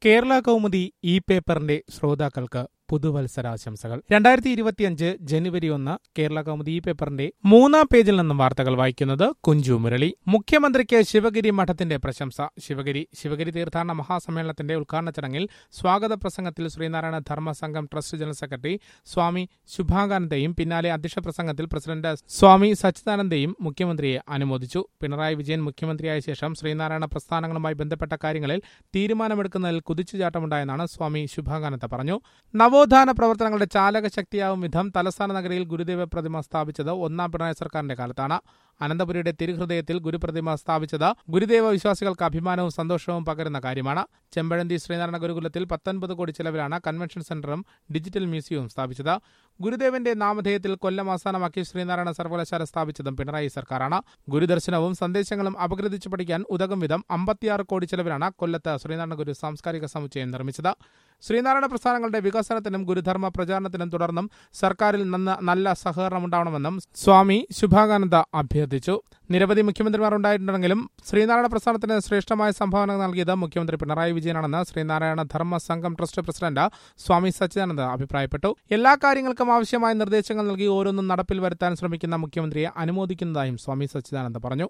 കേരള കൗമുദി ഈ പേപ്പറിന്റെ ശ്രോതാക്കൾക്ക് പുതുവത്സരാശംസകൾ. 2025 ജനുവരി 1 കേരള കൗമുദി ഈ പേപ്പറിന്റെ 3-ാം പേജിൽ നിന്നും വാർത്തകൾ വായിക്കുന്നത് കുഞ്ചു മുരളി. മുഖ്യമന്ത്രിക്ക് ശിവഗിരി മഠത്തിന്റെ പ്രശംസ. ശിവഗിരി തീർത്ഥാടന മഹാസമ്മേളനത്തിന്റെ ഉദ്ഘാടന ചടങ്ങിൽ സ്വാഗത പ്രസംഗത്തിൽ Sreenarayana Dharma Sangham trust general secretary Swami ശുഭാകാനന്ദയും പിന്നാലെ അധ്യക്ഷ പ്രസംഗത്തിൽ പ്രസിഡന്റ് സ്വാമി സച്ചിദാനന്ദയും മുഖ്യമന്ത്രിയെ അനുമോദിച്ചു. പിണറായി വിജയൻ മുഖ്യമന്ത്രിയായ ശേഷം ശ്രീനാരായണ പ്രസ്ഥാനങ്ങളുമായി ബന്ധപ്പെട്ട കാര്യങ്ങളിൽ തീരുമാനമെടുക്കുന്നതിൽ കുതിച്ചുചാട്ടമുണ്ടായെന്നാണ് സ്വാമി ശുഭാകാനന്ദ പറഞ്ഞു. നവോത്ഥാന പ്രവർത്തനങ്ങളുടെ ചാലക ശക്തിയാവും വിധം തലസ്ഥാന നഗരിയിൽ ഗുരുദേവ പ്രതിമ സ്ഥാപിച്ചത് 1-ാം പിണറായി സർക്കാരിന്റെ കാലത്താണ്. അനന്തപുരിയുടെ തിരുഹൃദയത്തിൽ ഗുരുപ്രതിമ സ്ഥാപിച്ചത് ഗുരുദേവ വിശ്വാസികൾക്ക് അഭിമാനവും സന്തോഷവും പകരുന്ന കാര്യമാണ്. ചെമ്പഴന്തി ശ്രീനാരായണ ഗുരുകുലത്തിൽ 19 കോടി ചെലവിലാണ് കൺവെൻഷൻ സെന്ററും ഡിജിറ്റൽ മ്യൂസിയവും സ്ഥാപിച്ചത്. ഗുരുദേവന്റെ നാമധേയത്തിൽ കൊല്ലം ആസ്ഥാനമാക്കി ശ്രീനാരായണ സർവകലാശാല സ്ഥാപിച്ചതും പിണറായി സർക്കാരാണ്. ഗുരുദർശനവും സന്ദേശങ്ങളും അപഗ്രഥിച്ചു പഠിക്കാൻ ഉതകും വിധം 56 കോടി ചെലവിലാണ് കൊല്ലത്ത് ശ്രീനാരായണ ഗുരു സാംസ്കാരിക സമുച്ചയം നിർമ്മിച്ചത്. ശ്രീനാരായണ പ്രസ്ഥാനങ്ങളുടെ വികസനത്തിനും ഗുരുധർമ്മ പ്രചാരണത്തിനും തുടർന്നും സർക്കാരിൽ നല്ല സഹകരണമുണ്ടാവണമെന്നും സ്വാമി ശുഭാകാനന്ദ അഭ്യർത്ഥിച്ചു. നിരവധി മുഖ്യമന്ത്രിമാർ ഉണ്ടായിട്ടുണ്ടെങ്കിലും ശ്രീനാരായണ പ്രസ്ഥാനത്തിന് ശ്രേഷ്ഠമായ സംഭാവന നൽകിയത് മുഖ്യമന്ത്രി പിണറായി വിജയനാണെന്ന് ശ്രീനാരായണ ധർമ്മ സംഘം ട്രസ്റ്റ് പ്രസിഡന്റ് സ്വാമി സച്ചിദാനന്ദ അഭിപ്രായപ്പെട്ടു. എല്ലാ കാര്യങ്ങൾക്കും ആവശ്യമായ നിർദ്ദേശങ്ങൾ നൽകി ഓരോന്നും നടപ്പിൽ വരുത്താൻ ശ്രമിക്കുന്ന മുഖ്യമന്ത്രിയെ അനുമോദിക്കുന്നതായും സ്വാമി സച്ചിദാനന്ദ പറഞ്ഞു.